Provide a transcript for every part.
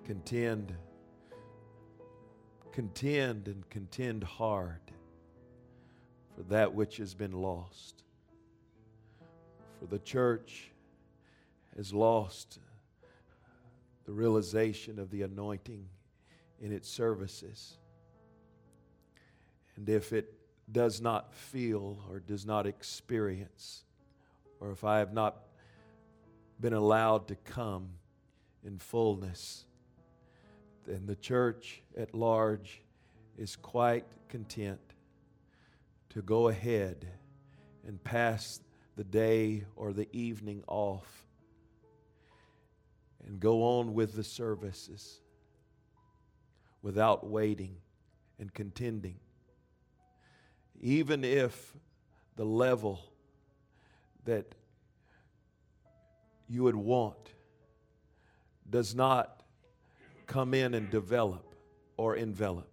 Contend and contend hard for that which has been lost. For the church has lost the realization of the anointing in its services. And if it does not feel or does not experience, or if I have not been allowed to come in fullness, then the church at large is quite content to go ahead and pass the day or the evening off and go on with the services without waiting and contending. Even if the level that you would want does not come in and develop or envelop,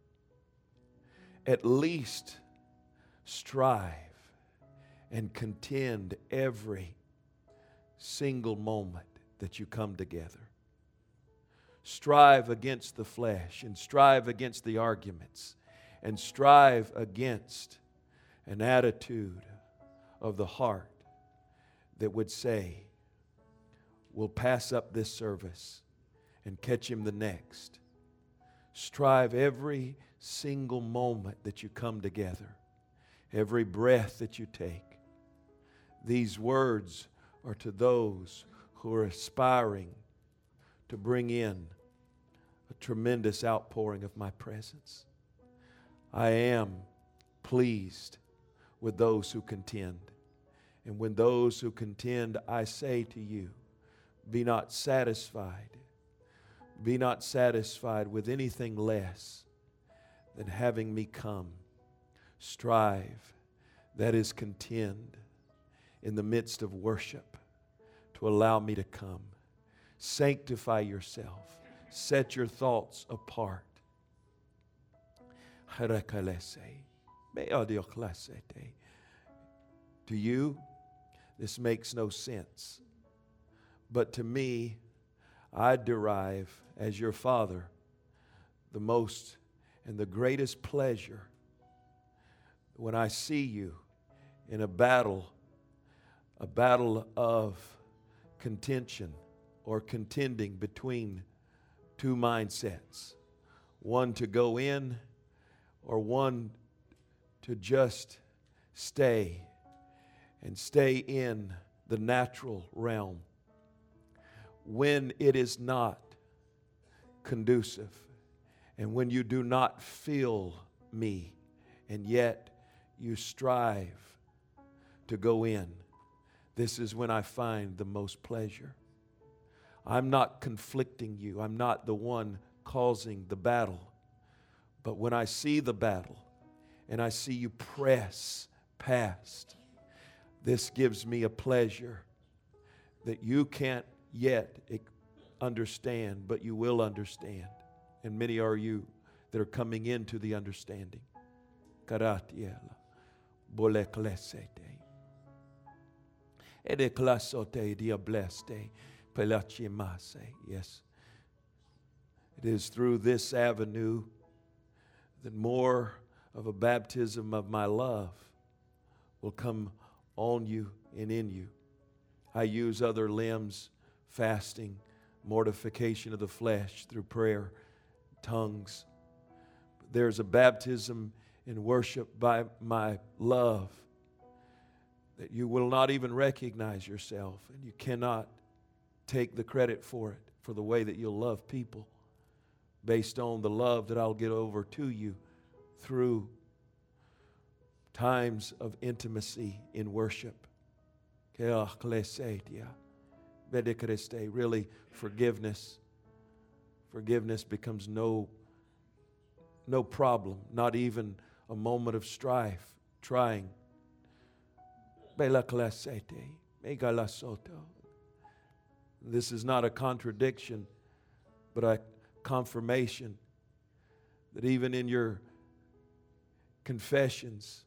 at least strive and contend every single moment that you come together. Strive against the flesh and strive against the arguments and strive against an attitude of the heart that would say, we'll pass up this service and catch him the next. Strive every single moment that you come together, every breath that you take. These words are to those who are aspiring to bring in a tremendous outpouring of my presence. I am pleased with those who contend. And when those who contend, I say to you, be not satisfied. Be not satisfied with anything less than having me come. Strive, that is contend, in the midst of worship to allow me to come. Sanctify yourself. Set your thoughts apart. To you, this makes no sense. But to me, I derive, as your father, the most and the greatest pleasure when I see you in a battle of contention or contending between two mindsets. One to go in or one to just stay in the natural realm. When it is not conducive and when you do not feel me and yet you strive to go in, this is when I find the most pleasure. I'm not conflicting you. I'm not the one causing the battle. But when I see the battle and I see you press past, this gives me a pleasure that you can't yet understand, but you will understand. And many are you that are coming into the understanding. Karatiela, boleklesete, edeklasote diableste, pelachimase. Yes, it is through this avenue that more of a baptism of my love will come on you and in you. I use other limbs, fasting, mortification of the flesh through prayer, tongues. There's a baptism in worship by my love that you will not even recognize yourself, and you cannot take the credit for it, for the way that you'll love people based on the love that I'll get over to you through times of intimacy in worship. Really, forgiveness becomes no problem, not even a moment of strife, trying. This is not a contradiction, but a confirmation that even in your confessions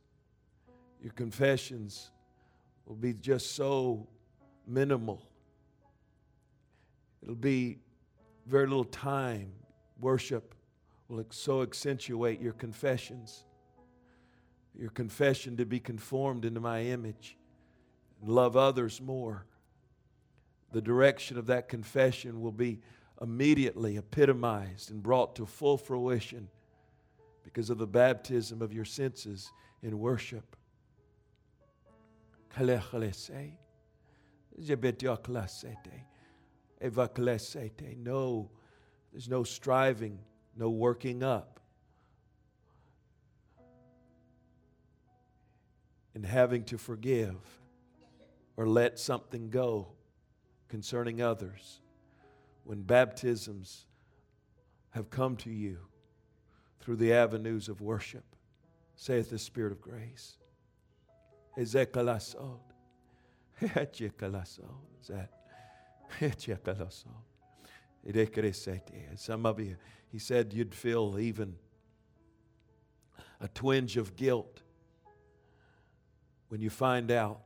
will be just so minimal. It'll be very little time, worship will so accentuate your confessions. Your confession to be conformed into my image and love others more. The direction of that confession will be immediately epitomized and brought to full fruition because of the baptism of your senses in worship. No, there's no striving, no working up, and having to forgive or let something go concerning others. When baptisms have come to you through the avenues of worship, saith the Spirit of grace. Ezekalaso. Some of you, he said you'd feel even a twinge of guilt when you find out.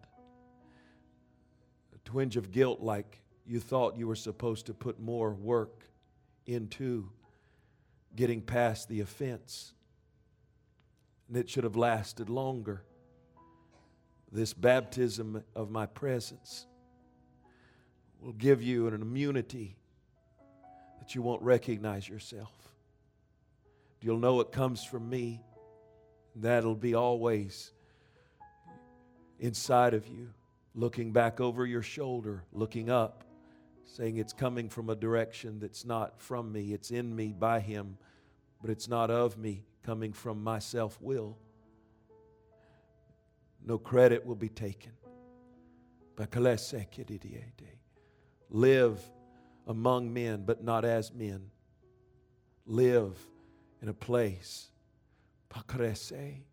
A twinge of guilt like you thought you were supposed to put more work into getting past the offense. And it should have lasted longer. This baptism of my presence will give you an immunity that you won't recognize yourself. You'll know it comes from me. That'll be always inside of you, looking back over your shoulder, looking up, saying it's coming from a direction that's not from me. It's in me by Him, but it's not of me, coming from my self-will. No credit will be taken. Live among men, but not as men. Live in a place that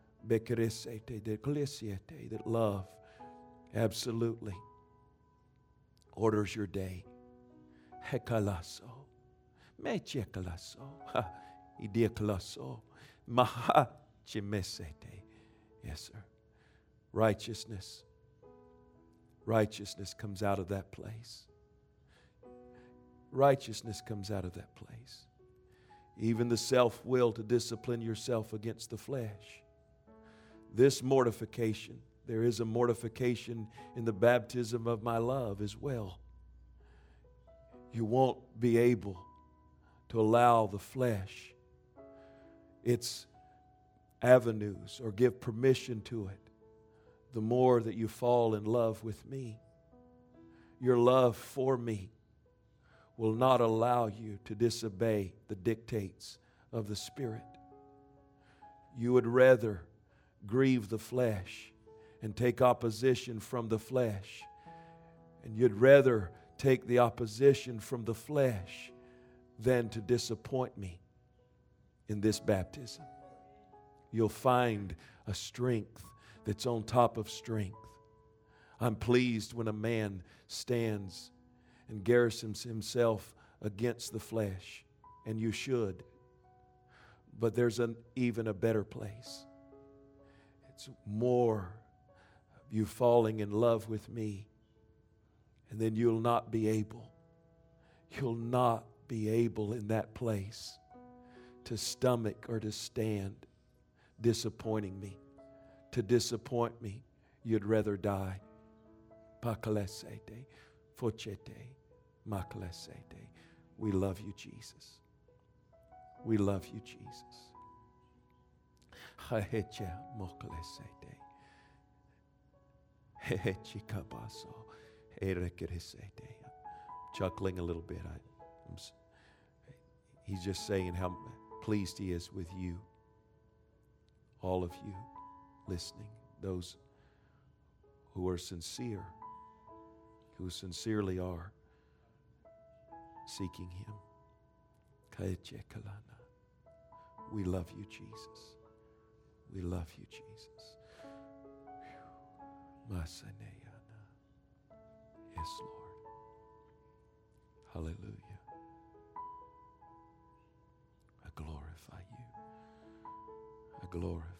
love absolutely orders your day. Hekalaso. Mechekalaso. Idiakalaso. Maha chimesete. Yes, sir. Righteousness. Righteousness comes out of that place. Righteousness comes out of that place. Even the self-will to discipline yourself against the flesh. This mortification, there is a mortification in the baptism of my love as well. You won't be able to allow the flesh its avenues or give permission to it the more that you fall in love with me. Your love for me will not allow you to disobey the dictates of the Spirit. You would rather grieve the flesh and take opposition from the flesh. And you'd rather take the opposition from the flesh than to disappoint me in this baptism. You'll find a strength that's on top of strength. I'm pleased when a man stands and garrisons himself against the flesh, and you should. But there's even a better place. It's more of you falling in love with me, and then you'll not be able in that place to stomach or to stand disappointing me. To disappoint me, you'd rather die. Pakalesete, fochete, makalesete. We love you, Jesus. We love you, Jesus. Hahecha mokalesete. Hehechikabaso. Erekeresete. Chuckling a little bit. He's just saying how pleased he is with you. All of you listening, those who are sincere, who sincerely are seeking Him. We love you, Jesus. We love you, Jesus. Yes, Lord. Hallelujah. I glorify you. I glorify